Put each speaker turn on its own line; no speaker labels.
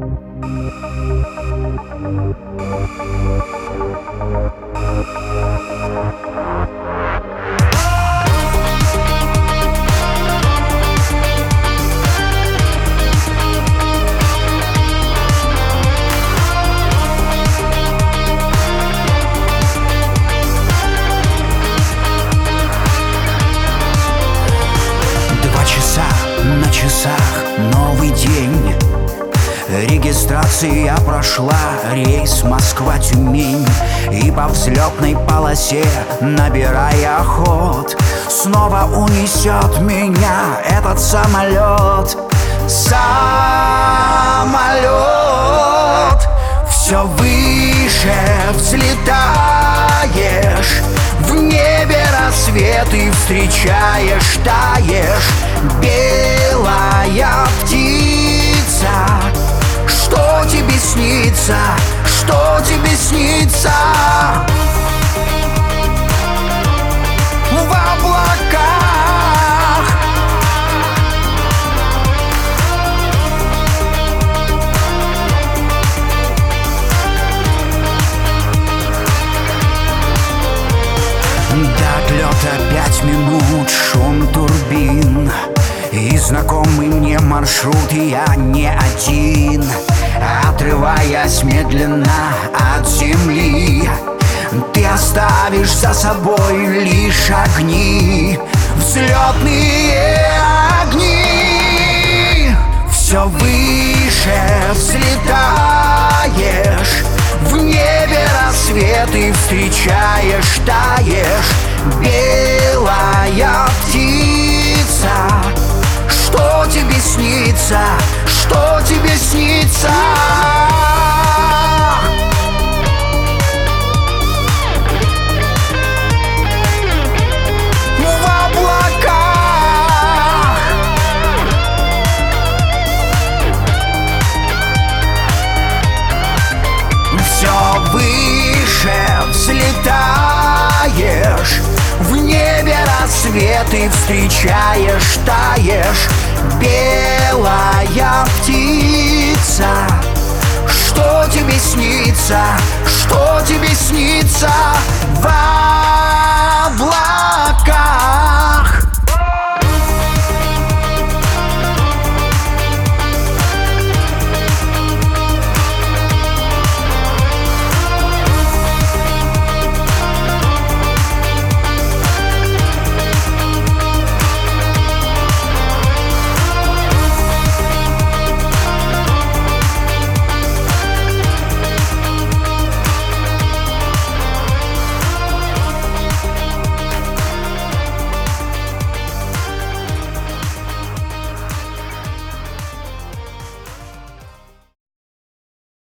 На часах новый день. Регистрация прошла, рейс Москва-Тюмень. И по взлетной полосе, набирая ход, снова унесет меня этот самолет. Самолет. Все выше взлетаешь, в небе рассветы встречаешь, таешь. Белая птица, что тебе снится, что тебе снится? В облаках. До отлета 5 минут, шум турбин и знакомый мне маршрут, и я не один. Отрываясь медленно от земли, ты оставишь за собой лишь огни, взлетные огни. Все выше взлетаешь, в небе рассветы встречаешь, таешь. Белая птица, что тебе снится, что тебе снится? В облаках. Все выше взлетаешь, в небе рассветы встречаешь, таешь. Белая птица, что тебе снится, что тебе снится? В облаках.